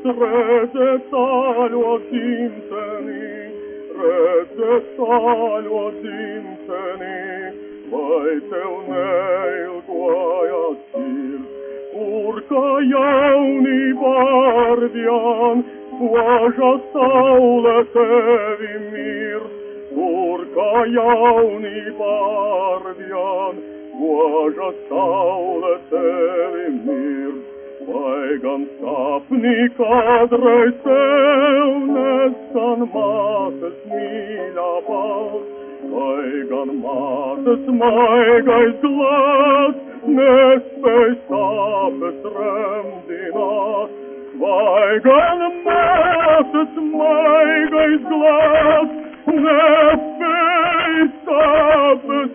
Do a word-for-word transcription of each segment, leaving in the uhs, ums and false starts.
redzētāji ļoti dzimtenī, redzētāji ļoti dzimtenī, vai tev neilgojas sirds, kur kā jaunībā ardjan, spoža saule tevi mirs, kur kā jaunībā ardjan, spoža saule tevi mirs. Vai gan sapnī kādreiz tev neskan mātes mīļā balss, vai gan mātes maigais glāz nespēj sāpes remdināt, vai gan mātes maigais glāz nespēj sāpes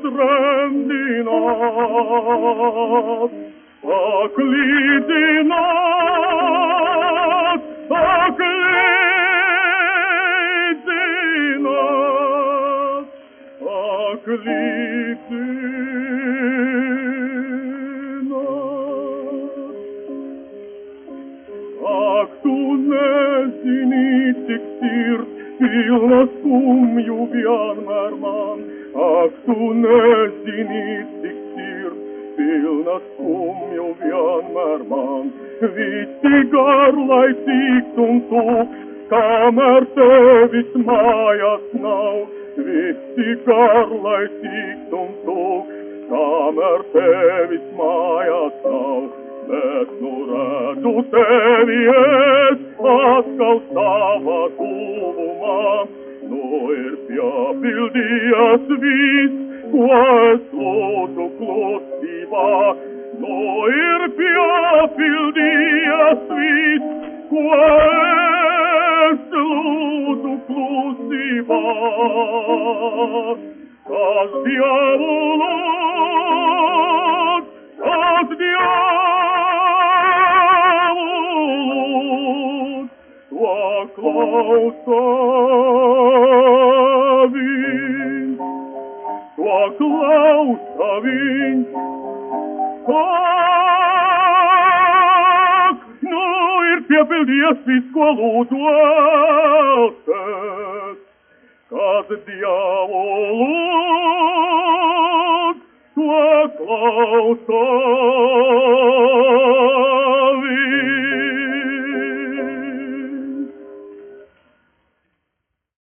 remdināt. Ak, līdzināt, ak, līdzināt, ak, līdzināt. Ak, tu nezini, cik sirds pilna skumju vienmēr man, ak, tu nezini, cik sirds pilna skumju vienmēr man, visi garlaicīgs un tūks, kamēr tevis mājās nav, visi garlaicīgs un tūks, kamēr tevis mājās nav, bet nu redzu tevi es atkal savā tuvumā, nu ir piepildījies viss, ko es lūdzu klusībā, nu ir piepildījies viss, ko es lūdzu klusībā. Kas Dievu lūdz, kas Dievu lūdz, to klausa viņš. To klausa viņš, ak, nu ir piepildījies viss, ko lūdzos, kad Dievu lūdz, to klausa